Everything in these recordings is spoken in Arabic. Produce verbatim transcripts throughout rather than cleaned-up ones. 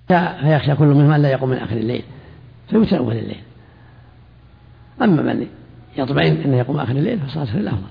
فيخشى كل منهم أن لا يقوم من آخر الليل فيوتر أول الليل. أما من يطمئن أن يقوم آخر الليل فصلاة في الأفضل.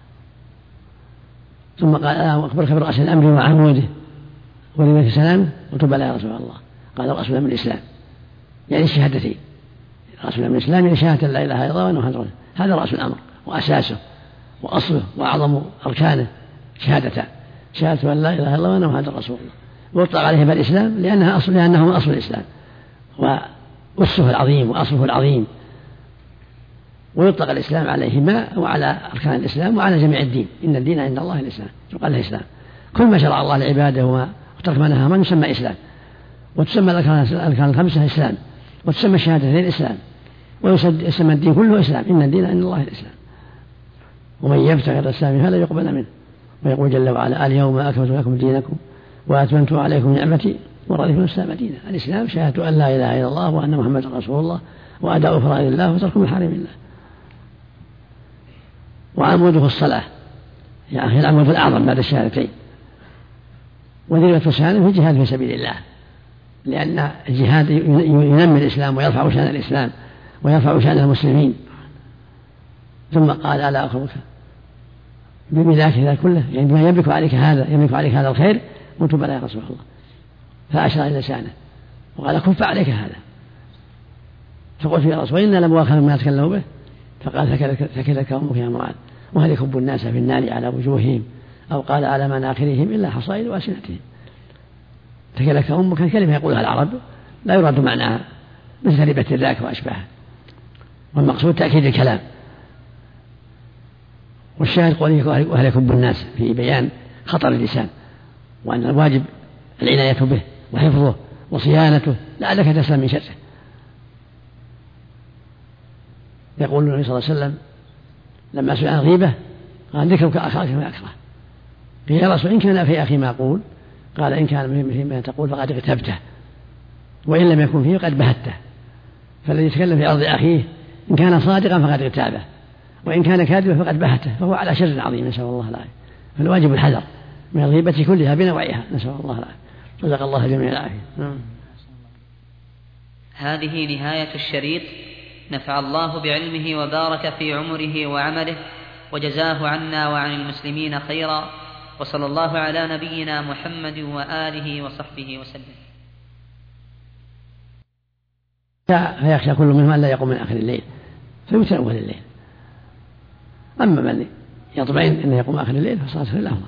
ثم قال أخبرك برأس الأمر وعموده ولملك سلامه. قلت بلى يا رسول الله. قال رأس الأمر الإسلام، يعني الشهادتين. رأس الأمر الإسلام يعني شهادة لا إله إلا الله وأنه محمد رسول الله. هذا رأس الأمر وأساسه وأصله وأعظم أركانه شهادتان، شهادة أن لا إله إلا الله وأنه محمد رسول الله. ويطلق عليه بالإسلام لأنها أصل لأنه من أصل الإسلام وأسه العظيم وأصله العظيم. ويطلق الإسلام عليهما وعلى أركان الإسلام وعلى جميع الدين. إن الدين عند الله الإسلام، يقال له إسلام. كل ما شرع الله لعباده وترك ما نهى عنه يسمى إسلام. وتسمى الأركان الخمسة إسلام، وتسمى الشهادتين إسلام، ويسمى الدين كله إسلام. إن الدين عند الله الإسلام. ومن يبتغي غير الإسلام فلا يقبل منه. ويقول جل وعلا اليوم أكملت لكم دينكم وأتممت عليكم نعمتي ورضيت الإسلام دينا. الإسلام شهادة أن لا إله إلا الله وأن محمد رسول الله وأداء فرائض الله وترك محارم الله. وعموده الصلاة، يعني العمود الأعظم بعد الشهادتين. وذروة سنامه في الجهاد في سبيل الله، لأن الجهاد ينمي الإسلام ويرفع شأن الإسلام ويرفع شأن المسلمين. ثم قال ألا أخبرك بملاك ذلك كله، يعني ما يملك عليك هذا يملك عليك هذا الخير. قلت بلى يا رسول الله. فأشار إلى لسانه وقال كف عليك هذا. فقلت يا رسول الله إنا لمؤاخذون بما تكلموا به. فقال ثكلك أمك يا معاذ وهل يكب الناس في النار على وجوههم أو قال على مناخرهم إلا حصائد وألسنتهم. ثكلك أمك كلمة يقولها العرب لا يراد معناها مثل ربة الذاك وأشباهه، والمقصود تأكيد الكلام. والشاهد قوله وهل يكب الناس في بيان خطر اللسان، وأن الواجب العناية به وحفظه وصيانته لعلك تسلم من شره. يقول النبي صلى الله عليه وسلم لما سئل عن الغيبة قال ذكرك أخاك ما أكره. قيل يا رسول إن كان في أخي ما أقول؟ قال إن كان فيما تقول فقد اغتبته، وإن لم يكن فيه قد بهته. فالذي يتكلم في أرض أخيه إن كان صادقا فقد اغتابه، وإن كان كاذبا فقد بهته، فهو على شر عظيم نسأل الله العافية. فالواجب الحذر من الغيبة كلها بنوعها نسأل الله العافية. رزق الله جميع العافية. هذه نهاية الشريط. نفع الله بعلمه وبارك في عمره وعمله وجزاه عنا وعن المسلمين خيرا، وصلى الله على نبينا محمد وآله وصحبه وسلم. فيخشى كل منهم أن لا يقوم من آخر الليل فيوتر أول الليل. أما من يطمئن أن يقوم آخر الليل فصلاة في الأفضل.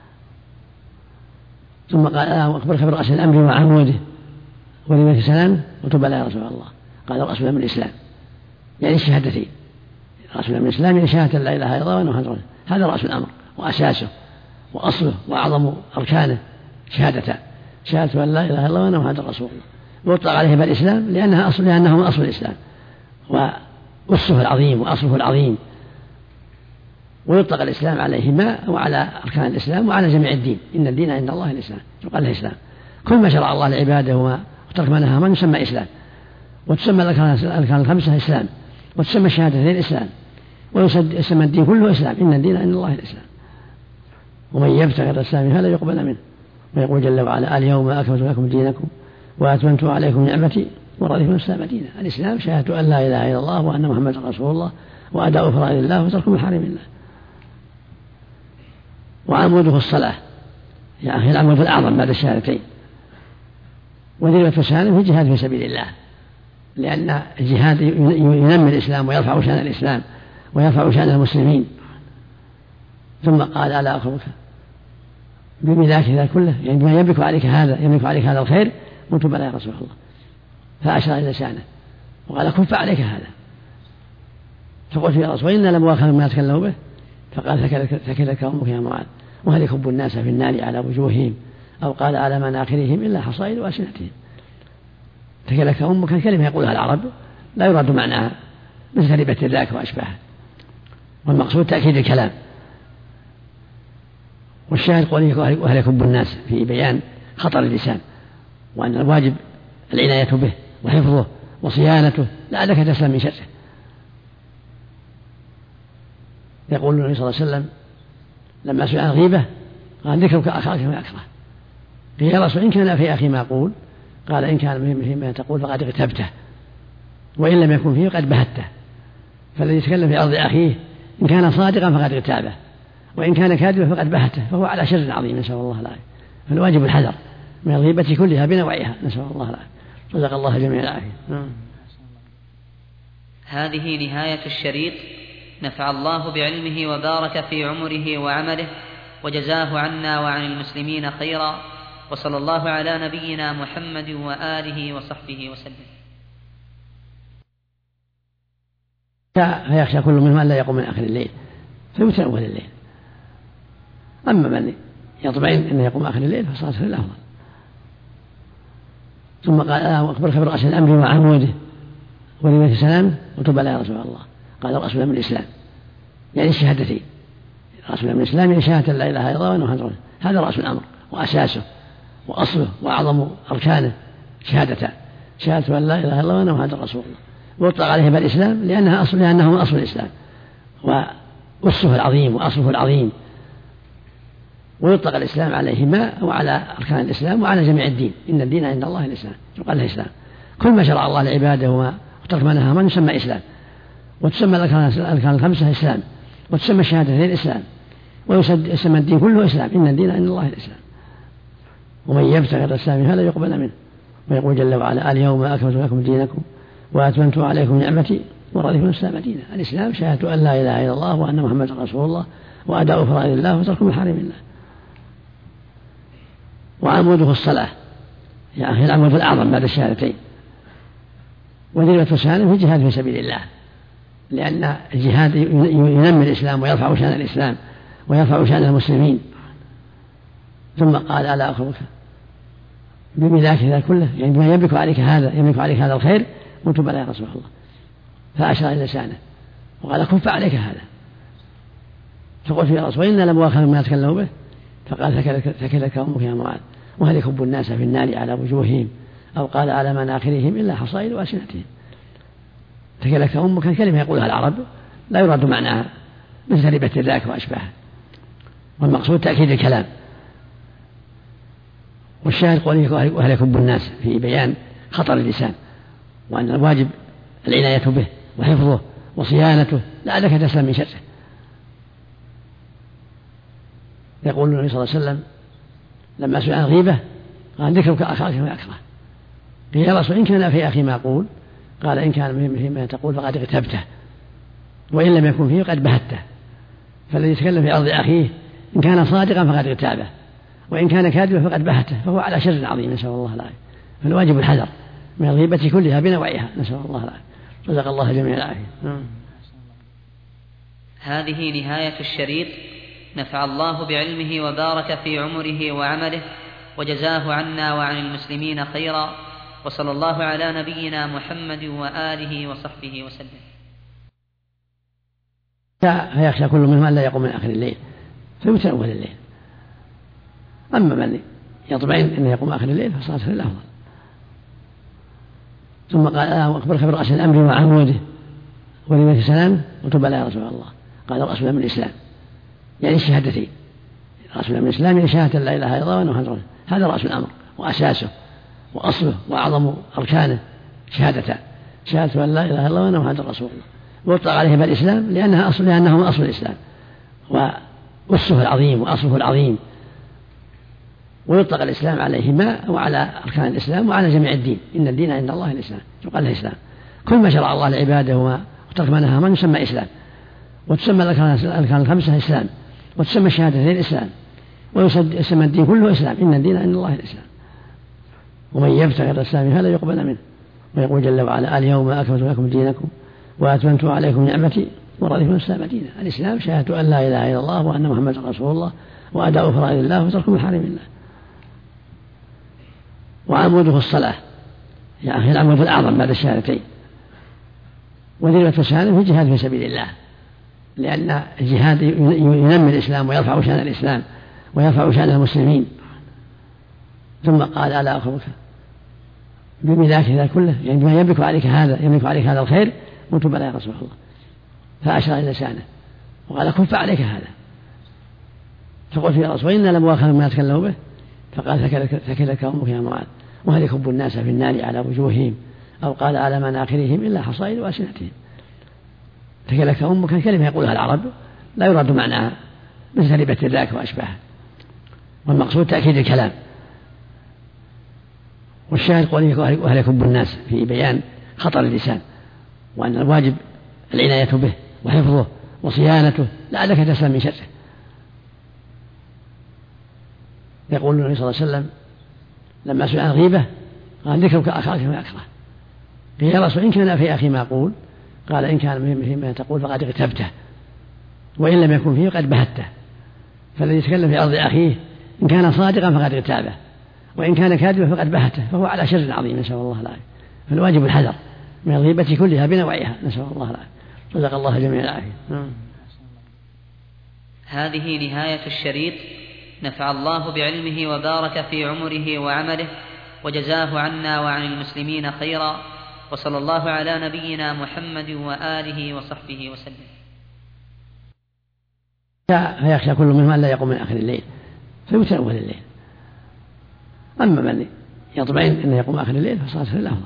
ثم قال أخبرك برأس الأمر وعموده ولملك سلامه. قلت بلى يا رسول الله. قال رأس الأمر الإسلام، يعني الشهادتين. رأس الأمر الإسلام يعني شهادة لا إله إلا الله وأنه محمد رسول الله. هذا رأس الأمر وأساسه وأصله وأعظم أركانه شهادتان، شهادة أن لا إله إلا الله وأنه محمد رسول الله. ويطلق عليه بالإسلام لأنها أصل لأنه من أصل الإسلام وأسه العظيم وأصله العظيم. ويطلق الإسلام عليهما وعلى أركان الإسلام وعلى جميع الدين. إن الدين عند الله الإسلام، يقال له إسلام. كل ما شرع الله لعباده وترك ما نهى عنه يسمى إسلام. وتسمى الأركان الخمسة إسلام، وتسمى الشهادتين إسلام، ويسمى الدين كله إسلام. إن الدين عند الله الإسلام. ومن يبتغي غير الإسلام فلا يقبل منه. ويقول جل وعلا اليوم أكملت لكم دينكم وأتممت عليكم نعمتي ورضيت الإسلام دينا. الإسلام شهادة أن لا إله إلا الله وأن محمد رسول الله وأداء فرائض الله وترك محارم الله. وعموده الصلاة، يعني العمود الأعظم بعد الشهادتين. وذروة سنامه في الجهاد في سبيل الله، لأن الجهاد ينمي الإسلام ويرفع شأن الإسلام ويرفع شأن المسلمين. ثم قال ألا أخبرك بملاك ذلك كله، يعني ما يملك عليك هذا يملك عليك هذا الخير. قلت بلى يا رسول الله. فأشار إلى لسانه وقال كف عليك هذا. فقلت يا رسول الله إنا لمؤاخذون بما تكلموا به. فقال ثكلك أمك يا معاذ وهل يكب الناس في النار على وجوههم أو قال على مناخرهم إلا حصائد وألسنتهم. ثكلك أمك كلمة يقولها العرب لا يراد معناها مثل ربة الذاك وأشباهه، والمقصود تأكيد الكلام. والشاهد قوله وهل يكب الناس في بيان خطر اللسان، وأن الواجب العناية به وحفظه وصيانته لعلك تسلم من شره. يقول النبي صلى الله عليه وسلم لما سئل عن الغيبة قال ذكرك أخاك ما أكره. قيل يا رسول إن كان في أخي ما أقول؟ قال إن كان فيما تقول فقد اغتبته وإن لم يكن فيه فقد بهته. فالذي يتكلم في أرض أخيه إن كان صادقا فقد اغتابه وإن كان كاذبا فقد بهته، فهو على شر عظيم، نسأل الله العافية. فالواجب الحذر من الغيبة كلها بنوعها، نسأل الله العافية. رزق الله جميع العافية. هذه نهاية الشريط، نفع الله بعلمه وبارك في عمره وعمله وجزاه عنا وعن المسلمين خيرا، وصلى الله على نبينا محمد وآله وصحبه وسلم. فيخشى كل منهم أن لا يقوم من آخر الليل فيوتر أول الليل. أما من يطمئن أن يقوم آخر الليل فصلاة في الأفضل. ثم قال أخبر خبر رأس الأمر وعموده ولمن السلام وتب لا يا رسول الله. قال الرسول من الإسلام يعني الشهادتين. الرسول من الإسلام يعني شهادة لا إله إلا الله وأنه محمد رسول الله. هذا رأس الأمر وأساسه وأصله وأعظم أركانه شهادتان، شهادة أن لا إله إلا الله وأنه محمد رسول الله. ويطلق عليه بالإسلام لأنها أصل لأنه من أصل الإسلام وأسه العظيم وأصله العظيم. ويطلق الإسلام عليهما وعلى أركان الإسلام وعلى جميع الدين. إن الدين عند الله الإسلام، يقال له إسلام. كل ما شرع الله لعباده وترك ما نهى عنه يسمى إسلام. وتسمى الأركان الخمسة إسلام، وتسمى الشهادتين الإسلام، ويسمى الدين كله إسلام. إن الدين عند الله الإسلام. ومن يبتغي غير الإسلام فلا يقبل منه. ويقول جل وعلا اليوم أكملت لكم دينكم وأتممت عليكم نعمتي ورضيت الإسلام دينا. الإسلام شهادة أن لا إله إلا الله وأن محمدا رسول الله وأداء فرائض الله وترك محارم الله. وعموده الصلاة يا أخي، العمود الأعظم بعد الشهادتين. وذروة السالم في الجهاد في سبيل الله، لأن الجهاد ينمي الإسلام ويرفع شأن الإسلام ويرفع شأن المسلمين. ثم قال ألا أخبرك بملاك ذا كله، يعني ما يملك عليك هذا يملك عليك هذا الخير. قلت بلى يا رسول الله. فأشار إلى لسانه وقال كف عليك هذا. فقلت يا رسول الله إنا لمؤاخذ بما تكلموا به. فقال ثكلك أمك يا معاذ، وهل يكب الناس في النار على وجوههم أو قال على مناخرهم إلا حصائد ألسنتهم. ثكلك أمك كلمة يقولها العرب لا يراد معناها مثل ربة الذاك وأشباهه، والمقصود تأكيد الكلام. والشاهد قوله وهل يكب الناس في بيان خطر اللسان، وأن الواجب العناية به وحفظه وصيانته لعلك تسلم من شره. يقول النبي صلى الله عليه وسلم لما سئل عن الغيبة قال ذكرك أخاك ما أكره. قيل يا رسول إن كان في أخي ما أقول؟ قال إن كان فيما تقول فقد اغتبته وإن لم يكن فيه قد بهته. فالذي يتكلم في أرض أخيه إن كان صادقا فقد اغتابه وإن كان كاذبا فقد بهته، فهو على شر عظيم، نسأل الله العافية. فالواجب الحذر من الغيبة كلها بنوعها، نسأل الله العافية. رزق الله جميع العافية. هذه نهاية الشريط، نفع الله بعلمه وبارك في عمره وعمله وجزاه عنا وعن المسلمين خيرا، وصلى الله على نبينا محمد وآله وصحبه وسلم. فيخشى كل منهم أن لا يقوم من آخر الليل فيوتر أول الليل. أما من يطمئن أن يقوم آخر الليل فصلاة في الأفضل. ثم قال أخبر خبر رأس الأمر وعموده ولمن السلام وتب لا يا رسول الله. قال الرسول من الإسلام يعني الشهادتين. الرسول من الإسلام يعني شهادة لا إله إلا الله وأنه محمد رسول الله. هذا رأس الأمر وأساسه وأصله وأعظم أركانه شهادتان، شهادة أن لا إله إلا الله وأنه محمد رسول الله. ويطلق عليه بالإسلام لأنها أصل لأنه من أصل الإسلام وأسه العظيم وأصله العظيم. ويطلق الإسلام عليهما وعلى أركان الإسلام وعلى جميع الدين. إن الدين عند الله الإسلام، يقال له إسلام. كل ما شرع الله لعباده وترك ما نهى عنه يسمى إسلام. وتسمى الأركان الخمسة إسلام، وتسمى الشهادتين الإسلام، ويسمى الدين كله إسلام. إن الدين عند الله الإسلام. ومن يبتغي غير الإسلام فلا يقبل منه. ويقول جل وعلا اليوم أكملت لكم دينكم وأتممت عليكم نعمتي ورضيت الإسلام دينا. الإسلام شهادة أن لا إله إلا الله وأن محمدا رسول الله وأداء فرائض الله وترك محارم الله. وعموده الصلاة يا أخي، العمود الأعظم بعد الشهادتين. وذروة السالم في الجهاد في سبيل الله، لأن الجهاد ينمي الإسلام ويرفع شأن الإسلام ويرفع شأن المسلمين. ثم قال ألا أخبرك بملاك ذا كله، يعني ما يملك عليك هذا يملك عليك هذا الخير. قلت بلى يا رسول الله. فأشار إلى لسانه وقال كف عليك هذا. فقلت يا رسول الله إنا لمؤاخذ بما تكلموا به. فقال ثكلك أمك يا معاذ، وهل يكب الناس في النار على وجوههم أو قال على مناخرهم إلا حصائد وألسنتهم. تكلك أمك كلمة يقولها العرب لا يراد معناها مثل ربة ذاك وأشباهه، والمقصود تأكيد الكلام. والشاهد قوله وهل يكب الناس في بيان خطر اللسان، وأن الواجب العناية به وحفظه وصيانته لعلك تسلم من شره. يقول النبي صلى الله عليه وسلم لما سئل عن غيبة قال ذكرك أخاك ما يكره. قيل يا رسول إن كان في أخي ما أقول؟ قال إن كان فيما تقول فقد اغتبته، وإن لم يكن فيه قد بهته. فالذي يتكلم في أرض أخيه إن كان صادقا فقد اغتابه، وإن كان كاذبا فقد بهته، فهو على شر عظيم، نسأل الله العافية. فالواجب الحذر من الغيبة كلها بنوعها، نسأل الله العافية. رزق الله جميع العافية. هذه نهاية الشريط، نفع الله بعلمه وبارك في عمره وعمله وجزاه عنا وعن المسلمين خيرا، وصلى الله على نبينا محمد وآله وصحبه وسلم. فيخشى كل منهم أن لا يقوم من آخر الليل فيوتر أول الليل. أما من يطمئن أن يقوم آخر الليل فصلاته الأفضل.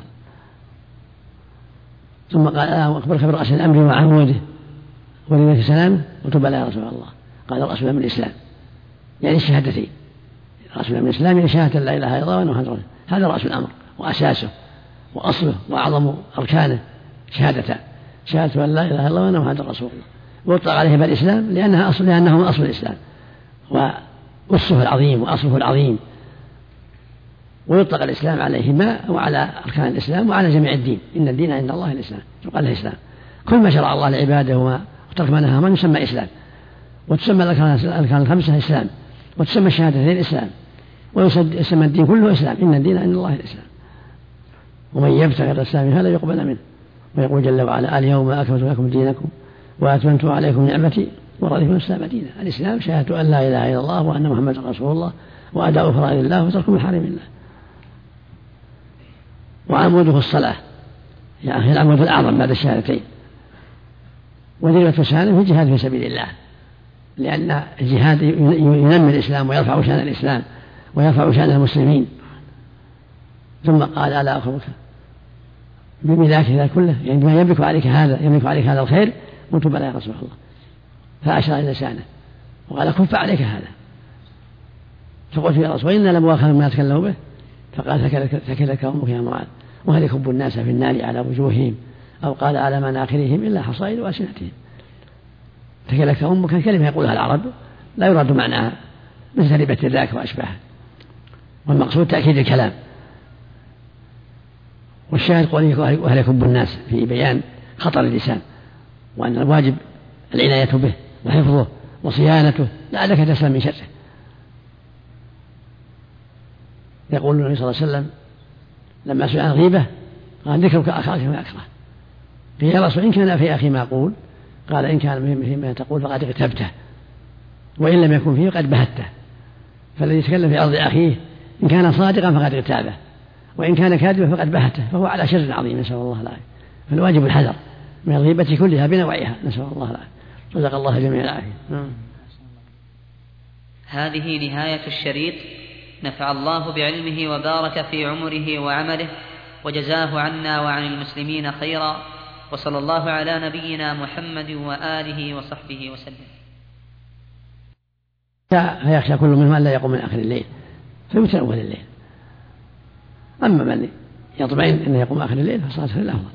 ثم قال أخبرك برأس الأمر وعموده ولمن سلام؟ قلت بلى يا رسول الله. قال الرأس من الإسلام، يعني الشهادتين. الرأس من الإسلام يعني شهادة لا إله إلا الله وأن محمدا رسول الله. هذا رأس الأمر وأساسه وأصله وأعظم أركانه شهادتان، شهادة أن لا إله إلا الله وأن محمدا رسول الله. ويطلق عليه بالإسلام لأنها أصل لأنه أصل الإسلام وأسه العظيم وأصله العظيم. ويطلق الإسلام عليهما وعلى أركان الإسلام وعلى جميع الدين. إن الدين عند الله الإسلام، يقال الإسلام كل ما شرع الله لعباده وترك ما نهى عنه يسمى إسلام. وتسمى الأركان الخمسة إسلام، وتسمى الشهادتين الإسلام، ويسمى الدين كله إسلام. إن الدين عند الله الإسلام. ومن يبتغي غير الإسلام هذا يقبل منه. ويقول جل وعلا اليوم أكملت لكم دينكم وأتممت عليكم نعمتي ورضيت لكم الإسلام دينا. الإسلام شهادة أن لا إله إلا الله وأن محمدا رسول الله وأداء فرائض الله وترك محارم الله. وعموده الصلاة، يعني العمود الأعظم بعد الشهادتين. وذروة الشهادة في الجهاد في سبيل الله، لأن الجهاد ينمي الإسلام ويرفع شأن الإسلام ويرفع شأن المسلمين. ثم قال ألا أخبرك بملاك ذلك كله، يعني بما يملك عليك هذا يملك عليك هذا الخير؟ قلت بلى يا رسول الله. فأشار إلى لسانه وقال كف عليك هذا. فقلت يا رسول إنا لمؤاخذون بما تكلموا به. فقال ثكلك أمك يا معاذ وهل يكب الناس في النار على وجوههم أو قال على مناخرهم إلا حصائد وألسنتهم. ثكلك أمك كلمة يقولها العرب لا يراد معناها مثل ربة ذاك وأشباهه، والمقصود تأكيد الكلام. والشاهد قوله وهل يكب الناس في بيان خطر اللسان، وأن الواجب العناية به وحفظه وصيانته لعلك تسلم من شره. يقول النبي صلى الله عليه وسلم لما سئل عن غيبة قال ذكرك أخاك ما يكره. قيل يا رسول إن كان في أخي ما أقول؟ قال إن كان فيما تقول فقد اغتبته، وإن لم يكن فيه قد بهته. فالذي يتكلم في أرض أخيه إن كان صادقا فقد اغتابه، وإن كان كاذبا فقد بهته، فهو على شر عظيم، نسأل الله العافية. فالواجب الحذر من الغيبة كلها بنوعها، نسأل الله العافية. رزق الله جميع العافية. هذه نهاية الشريط، نفع الله بعلمه وبارك في عمره وعمله وجزاه عنا وعن المسلمين خيرا، وصلى الله على نبينا محمد وآله وصحبه وسلم. فيخشى كل منهم أن لا يقوم من آخر الليل فيوتر أول الليل. أما من يطمئن أن يقوم آخر الليل فصلاته الأفضل.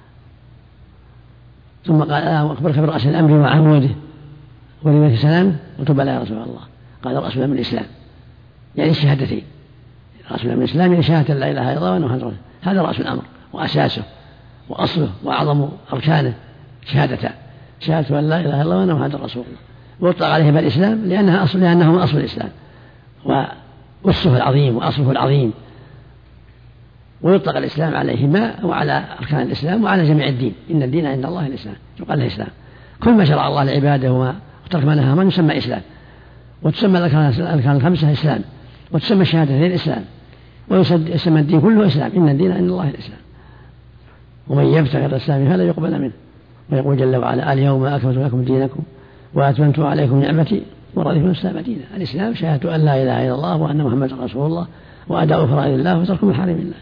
ثم قال أخبرك برأس الأمر وعموده ولمن سلام؟ قلت بلى يا رسول الله. قال الرأس من الإسلام، يعني الشهادتين. الرأس من الإسلام يعني شهادة لا إله إلا الله وأن محمدا رسول الله. هذا رأس الأمر وأساسه وأصله وأعظم أركانه شهادتان، شهادة أن لا إله إلا الله وأن محمدا رسول الله. ويطلق عليه بالإسلام لأنها أصل لأنه أصل الإسلام وأسه العظيم وأصله العظيم. ويطلق الإسلام عليهما وعلى أركان الإسلام وعلى جميع الدين. إن الدين عند الله الإسلام، يقال الإسلام كل ما شرع الله لعباده وترك ما نهى عنه يسمى إسلام. وتسمى الأركان الخمسة إسلام، وتسمى الشهادتين الإسلام، ويسمى الدين كله إسلام. إن الدين عند الله الإسلام. ومن يبتغي غير الإسلام هذا يقبل منه. ويقول جل وعلا اليوم أكملت لكم دينكم وأتممت عليكم نعمتي ورضيت لكم الإسلام دينا. الإسلام شهادة أن لا إله إلا الله وأن محمدا رسول الله وأداء فرائض الله وترك محارم الله.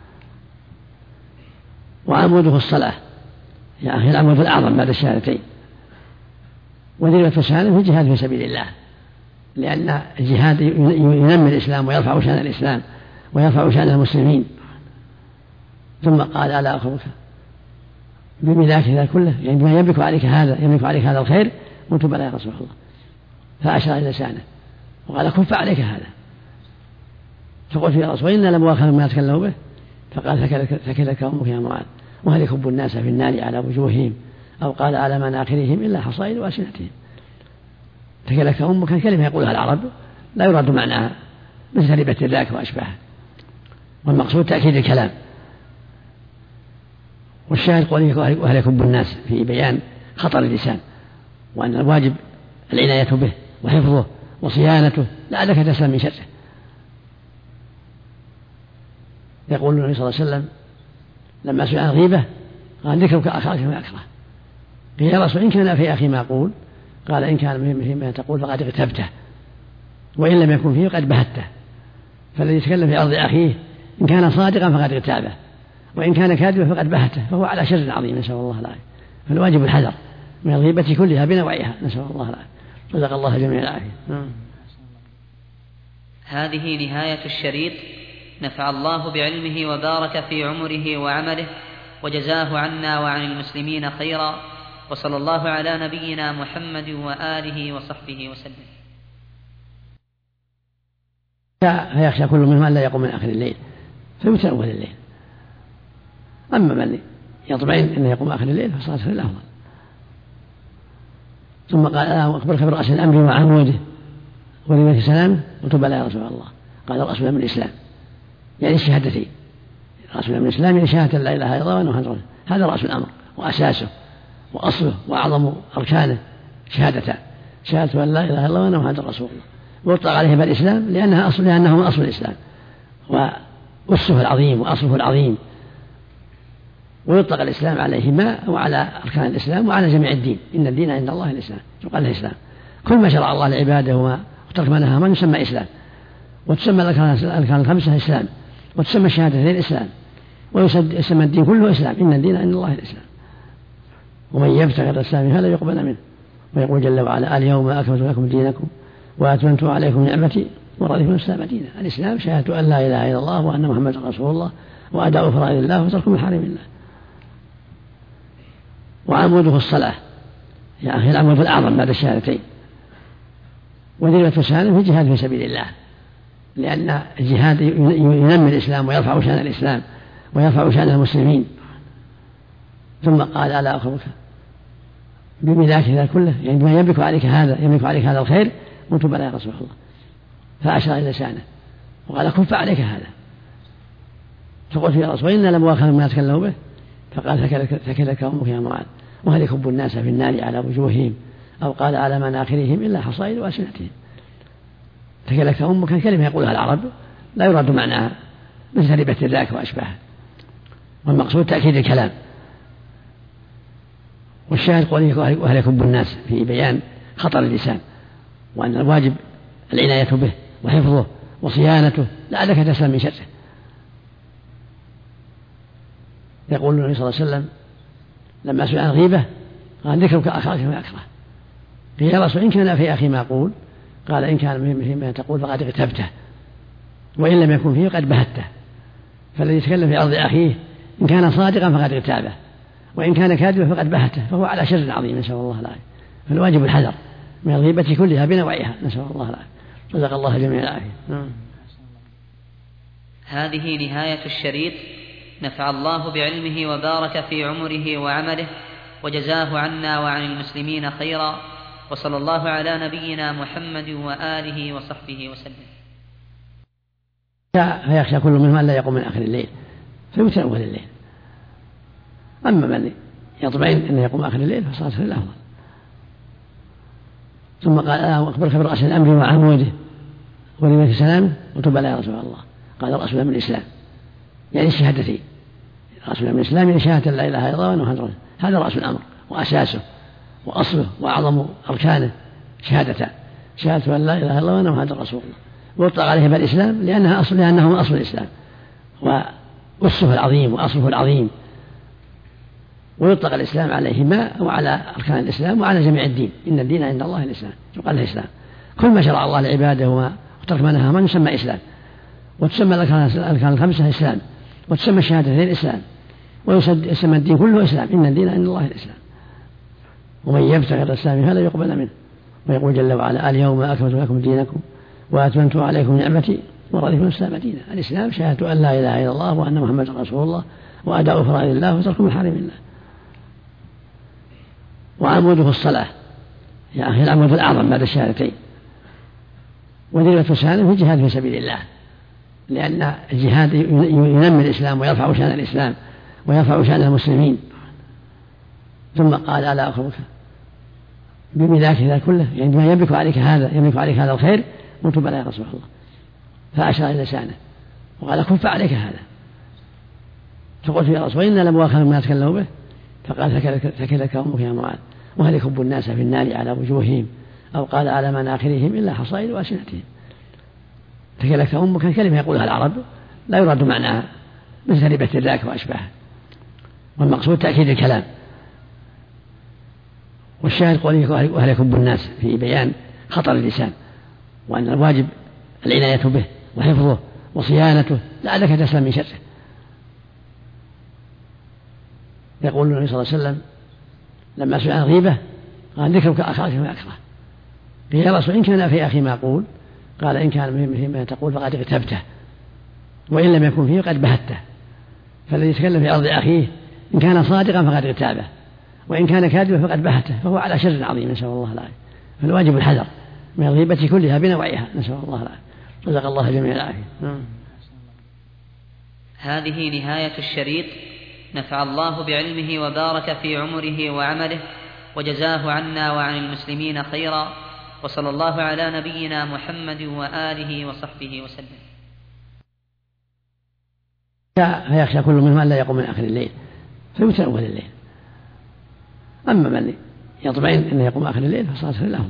وعموده الصلاة يا أخي العمود الأعظم بعد الشهادتين، وذروة الشهادة في الجهاد في سبيل الله، لأن الجهاد ينمي الإسلام ويرفع شأن الإسلام ويرفع شأن المسلمين. ثم قال ألا أخبرك بملاك هذا كله، يعني بما يملك عليك هذا يملك عليك هذا الخير؟ قلت بلى يا رسول الله. فأشار إلى لسانه وقال كف عليك هذا. فقلت يا رسول الله إنا لمؤاخذ ما تكلموا به. فقال ثكلك أمك يا معاذ، وهل يكب الناس في النار على وجوههم أو قال على مناخرهم إلا حصائد وألسنتهم. ثكلك أمك كلمة يقولها العرب لا يراد معناها مثل ربة الراك وأشباهه، والمقصود تأكيد الكلام. والشاهد قوله وهل يكب الناس في بيان خطر اللسان، وأن الواجب العناية به وحفظه وصيانته لعلك تسلم من شره. يقول النبي صلى الله عليه وسلم لما سئل عن الغيبة قال ذكرك أخاك ما أكره. قيل يا رسول إن كان في أخي ما أقول؟ قال إن كان فيما تقول فقد اغتبته، وإن لم يكن فيه قد بهته. فالذي يتكلم في أرض أخيه إن كان صادقا فقد اغتابه، وإن كان كاذبا فقد بهته، فهو على شر عظيم، نسأل الله العافية. فالواجب الحذر من الغيبة كلها بنوعها، نسأل الله العافية. رزق الله جميع العافية. هذه نهاية الشريط، نفع الله بعلمه وبارك في عمره وعمله وجزاه عنا وعن المسلمين خيرا، وصلى الله على نبينا محمد وآله وصحبه وسلم. فيخشى كل منهم أن لا يقوم من آخر الليل فيوتر أول الليل. أما من يطمئن أن يقوم آخر الليل فصلاة خير الأفضل. ثم قال أخبرك برأس الأمر وعموده ولمن سلام؟ قلت بلى يا رسول الله. قال الرأس من الإسلام، يعني الشهادتين. الرأس من الإسلام يعني شهادة لا إله إلا الله وأن محمدا رسول الله. هذا رأس الأمر وأساسه وأصله وأعظم أركانه شهادتان، شهادة أن لا إله إلا الله وأن محمدا رسول الله. ويطلق عليه بالإسلام لأنها أصل لأنه من أصل الإسلام وأسه العظيم وأصله العظيم. ويطلق الإسلام عليهما وعلى أركان الإسلام وعلى جميع الدين. إن الدين عند الله الإسلام، يقال الإسلام كل ما شرع الله لعباده وترك ما نهى عنه يسمى إسلام. وتسمى الأركان الخمسة إسلام، وتسمى الشهادتين الإسلام، ويسمى الدين كله إسلام. إن الدين عند الله الإسلام، ومن يبتغي غير الإسلام هذا يقبل منه. ويقول جل وعلا اليوم أكملت لكم دينكم وأتممت عليكم نعمتي ورضيت لكم الإسلام دينا. الإسلام شهادة أن لا إله إلا الله وأن محمدا رسول الله وأداء فرائض الله وترك محارم الله. وعموده الصلاة يا أخي العمود الأعظم بعد الشهادتين، وذروة الشهادة في الجهاد في سبيل الله، لأن الجهاد ينمي الإسلام ويرفع شأن الإسلام ويرفع شأن المسلمين. ثم قال ألا أخبرك بملاك هذا كله، يعني بما يملك عليك هذا يملك عليك هذا الخير؟ قلت بلى يا رسول الله. فأشار إلى لسانه وقال كف عليك هذا. فقلت يا رسول الله إنا لمؤاخذ ما تكلموا به. فقال ثكلك أمك يا معاذ، وهل يكب الناس في النار على وجوههم أو قال على مناخرهم إلا حصائد وألسنتهم. ثكلك أمك كلمة يقولها العرب لا يراد معناها مثل ربة الراك وأشباهه، والمقصود تأكيد الكلام. والشاهد قوله وهل يكب الناس في بيان خطر اللسان، وأن الواجب العناية به وحفظه وصيانته لعلك تسلم من شره. يقول النبي صلى الله عليه وسلم لما سئل عن الغيبة قال ذكرك أخاك ما أكره. قيل يا رسول إن كان في أخي ما أقول؟ قال إن كان فيما تقول فقد اغتبته، وإن لم يكن فيه قد بهته. فالذي يتكلم في أرض أخيه إن كان صادقا فقد اغتابه، وإن كان كاذبا فقد بهته، فهو على شر عظيم، نسأل الله العافية. فالواجب الحذر من الغيبة كلها بنوعها، نسأل الله العافية. رزق الله جميع العافية. هذه نهاية الشريط، نفع الله بعلمه وبارك في عمره وعمله وجزاه عنا وعن المسلمين خيرا، وصلى الله على نبينا محمد وآله وصحبه وسلم. فيخشى كل منهم أن لا يقوم من آخر الليل فيوتر أول الليل. أما من يطمئن أن يقوم آخر الليل فصلاة خير الأفضل. ثم قال أخبرك برأس الأمر وعموده ولمن سلام؟ قلت بلى يا رسول الله. قال الرأس من الإسلام، يعني الشهادتين. الرأس من الإسلام يعني شهادة لا إله إلا الله وأن محمدا رسول الله. هذا رأس الأمر وأساسه وأصله وأعظم أركانه شهادتان، شهادة أن لا إله إلا الله وأن محمدا رسول الله. ويطلق عليه باب الإسلام لأنها أصل لأنه أصل الإسلام وأسه العظيم وأصله العظيم، ويطلق الإسلام عليهما وعلى أركان الإسلام وعلى جميع الدين. إن الدين عند الله الإسلام، يقال الإسلام كل ما شرع الله لعباده وترك ما نهى عنه يسمى إسلام، وتسمى الأركان الخمسة إسلام، وتسمى الشهادتين إسلام، ويسمى الدين كله إسلام. إن الدين عند الله الإسلام، ومن يبتغي غير الإسلام فلا يقبل منه. ويقول جل وعلا اليوم أكملت لكم دينكم وأتممت عليكم نعمتي ورضيت لكم الإسلام دينا. الإسلام شهادة أن لا إله إلا الله وأن محمدا رسول الله وأداء فرائض الله وترك محارم الله. وعموده الصلاة، يا أخي العمود الأعظم بعد الشهادتين، وذروة سنامه في الجهاد في سبيل الله، لأن الجهاد ينمي الإسلام ويرفع شأن الإسلام ويرفع شأن المسلمين. ثم قال ألا أخبرك بملاك ذلك كله، يعني بما يملك عليك هذا يملك عليك هذا الخير. قلت بلى يا رسول الله، فأشار إلى لسانه وقال كف عليك هذا. فقلت يا رسول الله إنا لمؤاخذون بما تكلموا به. فقال ثكلك أمك يا معاذ، وهل يكب الناس في النار على وجوههم أو قال على مناخرهم إلا حصائد وألسنتهم. ثكلك أمك كلمة يقولها العرب لا يراد معناها مثل ربة الراك وأشباهه، والمقصود تأكيد الكلام. والشاهد قوله وهل يكب الناس في بيان خطر اللسان، وأن الواجب العناية به وحفظه وصيانته لعلك تسلم من شره. يقول النبي صلى الله عليه وسلم لما سئل عن الغيبة قال ذكرك أخاك فيما أكره. قيل يا رسول إن كان في أخي ما أقول؟ قال إن كان فيما تقول فقد اغتبته، وإن لم يكن فيه قد بهته. فالذي يتكلم في أرض أخيه إن كان صادقا فقد اغتابه، وإن كان كاذبا فقد بهته، فهو على شر عظيم نسأل الله العافية. فالواجب الحذر من الغيبة كلها بنوعها نسأل الله العافية. رزق الله جميع العافية. هذه نهاية الشريط، نفع الله بعلمه وبارك في عمره وعمله وجزاه عنا وعن المسلمين خيرا، وصلى الله على نبينا محمد وآله وصحبه وسلم. فيخشى كل منهم أن لا يقوم من آخر الليل فيوتر أول الليل. أما من يطمئن أن يقوم آخر الليل فصلاته الأفضل.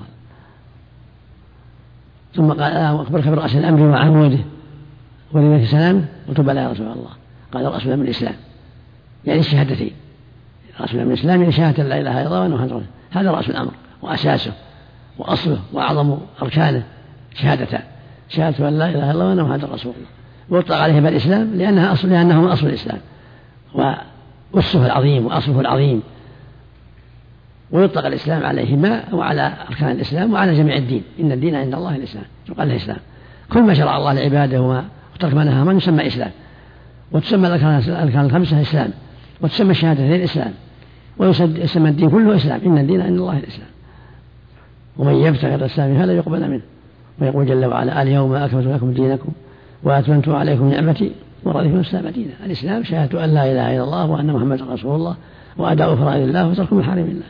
ثم قال أخبرك برأس الأمر وعموده ولذلك سلامه. قلت بلى يا رسول الله. قال الرأس من الإسلام، يعني الشهادتين. الرأس من الإسلام يعني شهادة لا إله إلا الله وأن محمدا رسول الله. هذا رأس الأمر وأساسه وأصله وأعظم أركانه شهادتان، شهادة أن لا إله إلا الله وأن محمدا رسول الله. ويطلق عليه باب الإسلام لأنها أصل لأنه أصل الإسلام وأسه العظيم وأصله العظيم، ويطلق الإسلام عليهما وعلى أركان الإسلام وعلى جميع الدين. إن الدين عند الله الإسلام، يقال الإسلام كل ما شرع الله لعباده وترك ما نهى عنه يسمى إسلام، وتسمى الأركان الخمسة إسلام، وتسمى الشهادتين إسلام، ويسمى الدين كله إسلام. إن الدين عند الله الإسلام، ومن يبتغي غير الإسلام فلا يقبل منه. ويقول جل وعلا اليوم أكملت لكم دينكم وأتممت عليكم نعمتي ورضيت لكم الإسلام دينا. الإسلام شهادة أن لا إله إلا الله وأن محمدا رسول الله وأداء فرائض الله وترك محارم الله.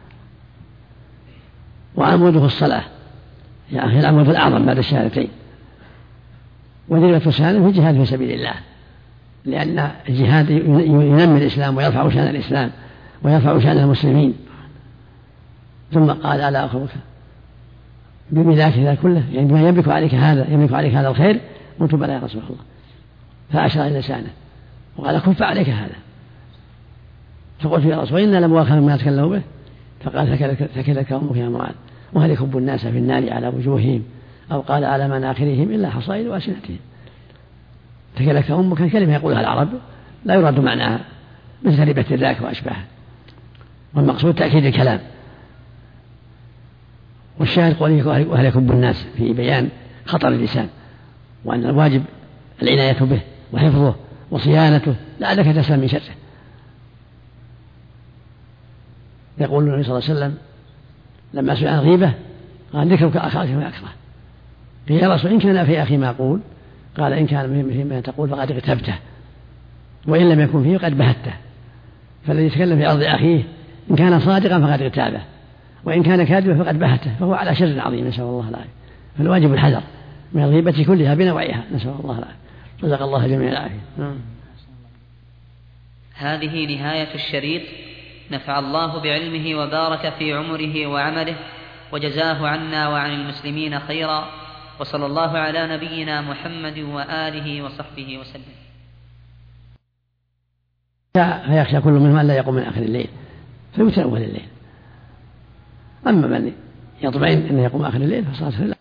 وعموده الصلاة، يا أخي العمود الأعظم بعد الشهادتين، وذروة سنامه في الجهاد في سبيل الله، لأن الجهاد ينمي الإسلام ويرفع شأن الإسلام ويرفع شأن المسلمين. ثم قال ألا أخبرك بملاك ذلك كله، يعني بما يملك عليك هذا يملك عليك هذا الخير. قلت بلى يا رسول الله. فأشار إلى لسانه وقال كف عليك هذا. فقلت يا رسول الله إنا لمؤاخذون بما تكلموا به. فقال ثكلك أمك يا معاذ، وهل يكب الناس في النار على وجوههم أو قال على مناخرهم إلا حصائد وألسنتهم. ثكلك أمك كلمة يقولها العرب لا يراد معناها مثل ربة الراك وأشباهه، والمقصود تأكيد الكلام. والشاهد قوله وهل يكب الناس في بيان خطر اللسان، وأن الواجب العناية به وحفظه وصيانته لعلك تسلم من شره. يقول النبي صلى الله عليه وسلم لما سئل عن الغيبة قال ذكرك أخاك فيما أكره. قيل يا رسول إن كان في أخي ما أقول؟ قال إن كان فيما تقول فقد اغتبته، وإن لم يكن فيه قد بهته. فالذي يتكلم في أرض أخيه إن كان صادقا فقد اغتابه، وإن كان كاذبا فقد بهته، فهو على شر عظيم نسأل الله العافية. فالواجب الحذر من الغيبة كلها بنوعها نسأل الله العافية. رزق الله جميع العافية. هذه نهاية الشريط، نفع الله بعلمه وبارك في عمره وعمله وجزاه عنا وعن المسلمين خيرا، وصلى الله على نبينا محمد وآله وصحبه وسلم. فيخشى كل منهم أن لا يقوم من آخر الليل فيوتر أول الليل. أما من يطمئن أن يقوم آخر الليل فصلاته